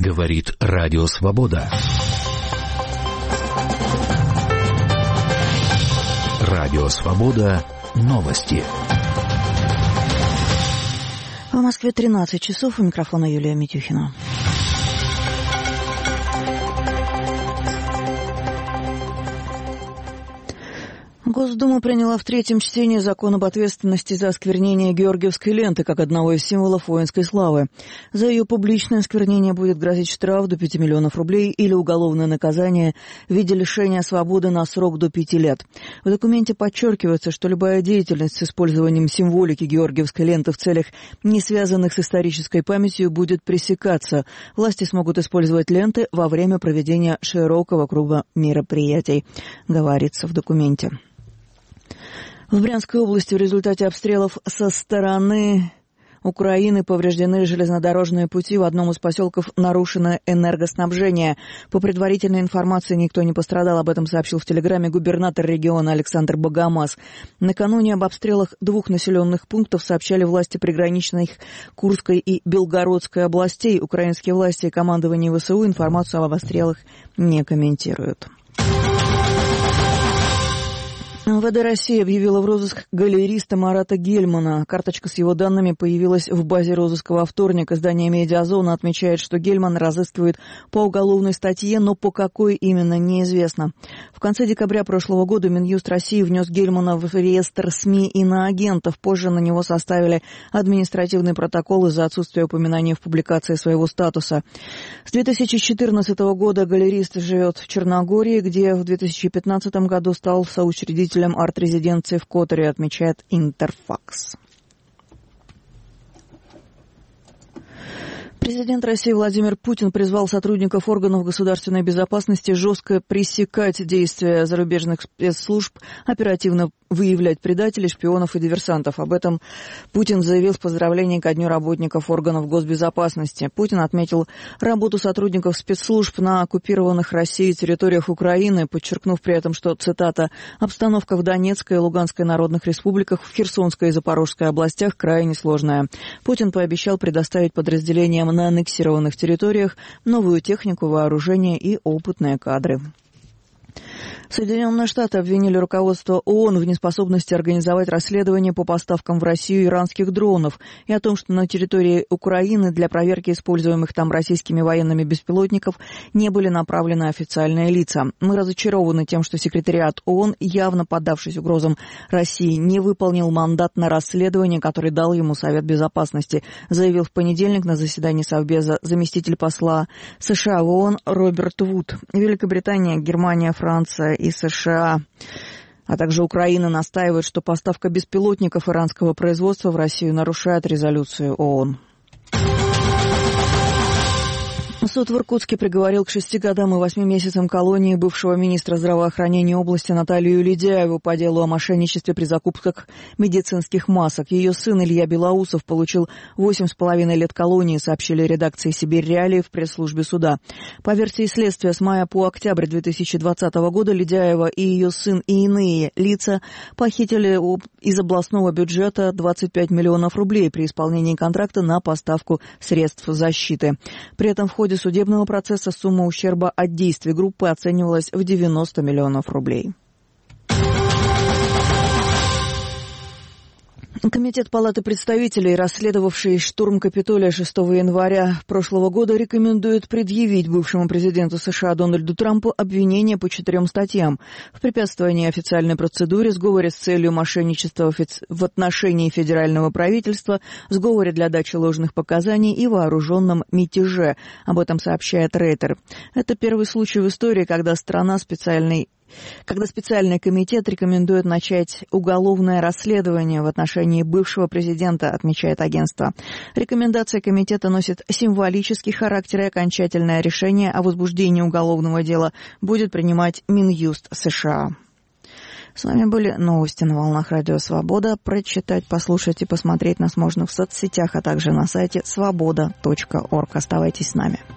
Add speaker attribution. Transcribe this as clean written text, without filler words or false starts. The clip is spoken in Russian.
Speaker 1: Говорит Радио Свобода. Радио Свобода. Новости.
Speaker 2: В Москве 13 часов. У микрофона Юлия Митюхина. Госдума приняла в третьем чтении закон об ответственности за осквернение Георгиевской ленты как одного из символов воинской славы. За ее публичное осквернение будет грозить штраф до 5 миллионов рублей или уголовное наказание в виде лишения свободы на срок до 5 лет. В документе подчеркивается, что любая деятельность с использованием символики Георгиевской ленты в целях, не связанных с исторической памятью, будет пресекаться. Власти смогут использовать ленты во время проведения широкого круга мероприятий, говорится в документе. В Брянской области в результате обстрелов со стороны Украины повреждены железнодорожные пути. В одном из поселков нарушено энергоснабжение. По предварительной информации никто не пострадал. Об этом сообщил в Телеграме губернатор региона Александр Богомаз. Накануне об обстрелах двух населенных пунктов сообщали власти приграничных Курской и Белгородской областей. Украинские власти и командование ВСУ информацию об обстрелах не комментируют. МВД России объявила в розыск галериста Марата Гельмана. Карточка с его данными появилась в базе розыска во вторник. Издание «Медиазона» отмечает, что Гельман разыскивает по уголовной статье, но по какой именно, неизвестно. В конце декабря прошлого года Минюст России внес Гельмана в реестр СМИ иноагентов. Позже на него составили административный протокол из-за отсутствия упоминания в публикации своего статуса. С 2014 года галерист живет в Черногории, где в 2015 году стал соучредителем арт-резиденции в Которе, отмечает Интерфакс. Президент России Владимир Путин призвал сотрудников органов государственной безопасности жестко пресекать действия зарубежных спецслужб, оперативно выявлять предателей, шпионов и диверсантов. Об этом Путин заявил в поздравлении ко Дню работников органов госбезопасности. Путин отметил работу сотрудников спецслужб на оккупированных Россией территориях Украины, подчеркнув при этом, что, цитата, «обстановка в Донецкой и Луганской народных республиках, в Херсонской и Запорожской областях крайне сложная». Путин пообещал предоставить подразделениям на аннексированных территориях новую технику, вооружение и опытные кадры. Соединенные Штаты обвинили руководство ООН в неспособности организовать расследование по поставкам в Россию иранских дронов и о том, что на территории Украины для проверки используемых там российскими военными беспилотников не были направлены официальные лица. Мы разочарованы тем, что секретариат ООН, явно поддавшись угрозам России, не выполнил мандат на расследование, который дал ему Совет Безопасности, заявил в понедельник на заседании Совбеза заместитель посла США в ООН Роберт Вуд. Великобритания, Германия, Франция и США, а также Украина настаивают, что поставка беспилотников иранского производства в Россию нарушает резолюцию ООН. Суд в Иркутске приговорил к 6 годам и 8 месяцам колонии бывшего министра здравоохранения области Наталью Ледяеву по делу о мошенничестве при закупках медицинских масок. Ее сын Илья Белоусов получил 8,5 лет колонии, сообщили редакции «Сибирь Реалии» в пресс-службе суда. По версии следствия, с мая по октябрь 2020 года Ледяева и ее сын и иные лица похитили из областного бюджета 25 миллионов рублей при исполнении контракта на поставку средств защиты. При этом в ходе судебного процесса сумма ущерба от действий группы оценивалась в 90 миллионов рублей. Комитет Палаты представителей, расследовавший штурм Капитолия 6 января прошлого года, рекомендует предъявить бывшему президенту США Дональду Трампу обвинения по 4 статьям: в препятствовании официальной процедуре, сговоре с целью мошенничества в отношении федерального правительства, сговоре для дачи ложных показаний и вооруженном мятеже. Об этом сообщает Рейтер. Это первый случай в истории, когда специальный комитет рекомендует начать уголовное расследование в отношении бывшего президента, отмечает агентство. Рекомендация комитета носит символический характер, и окончательное решение о возбуждении уголовного дела будет принимать Минюст США. С вами были новости на волнах Радио Свобода. Прочитать, послушать и посмотреть нас можно в соцсетях, а также на сайте svoboda.org. Оставайтесь с нами.